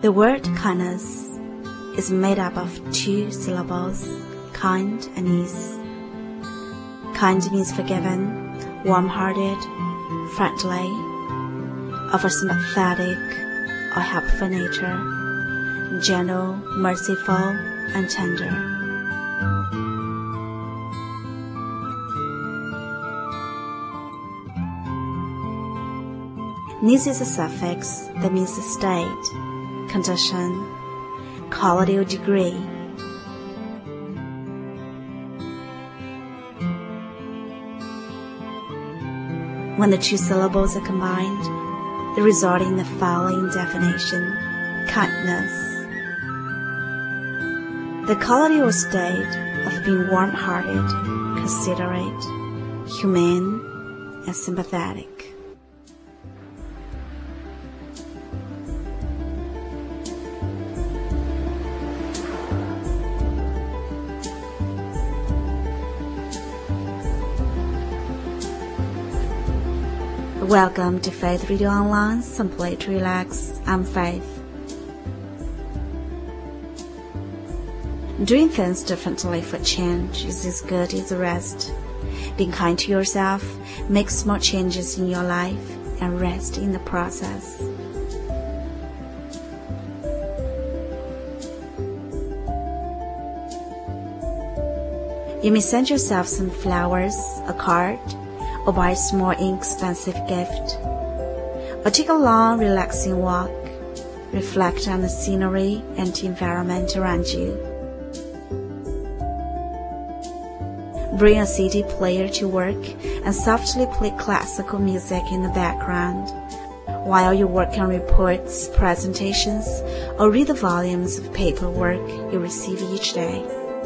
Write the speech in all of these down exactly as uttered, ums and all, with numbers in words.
The word kindness is made up of two syllables, kind and ease. Kind means forgiving, warm-hearted, friendly, of a sympathetic or helpful nature, gentle, merciful, and tender. Needs is a suffix that means a state, condition, quality or degree. When the two syllables are combined, they result in the following definition: kindness. The quality or state of being warm-hearted, considerate, humane, and sympathetic. Welcome to Faith Radio Online, simply to relax. I'm Faith. Doing things differently for change is as good as the rest. Being kind to yourself, make small changes in your life, and rest in the process. You may send yourself some flowers, a card, or buy a small inexpensive gift, or take a long relaxing walk, reflect on the scenery and the environment around you. Bring a C D player to work and softly play classical music in the background, while you work on reports, presentations, or read the volumes of paperwork you receive each day.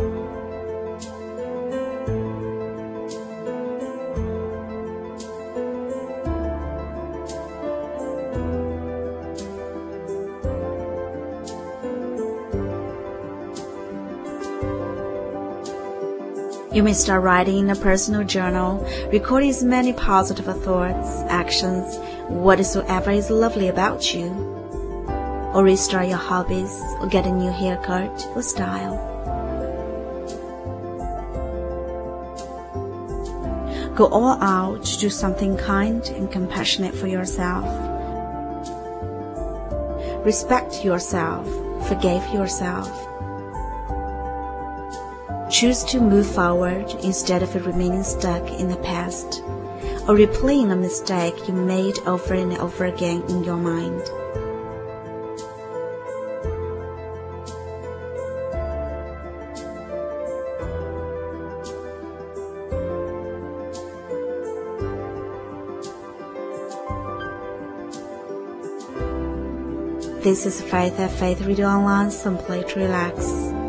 You may start writing in a personal journal, recording as many positive thoughts, actions, whatsoever is lovely about you, or restart your hobbies, or get a new haircut or style. Go all out to do something kind and compassionate for yourself. Respect yourself, forgive yourself. Choose to move forward instead of remaining stuck in the past or replaying a mistake you made over and over again in your mind. This is Faith at Faith Radio Online, simply to relax.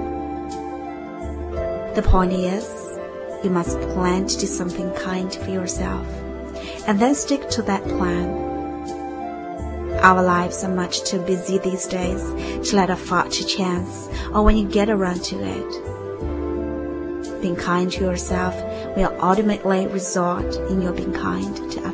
The point is, you must plan to do something kind for yourself, and then stick to that plan. Our lives are much too busy these days to let a thought to chance, or when you get around to it. Being kind to yourself will ultimately result in your being kind to others.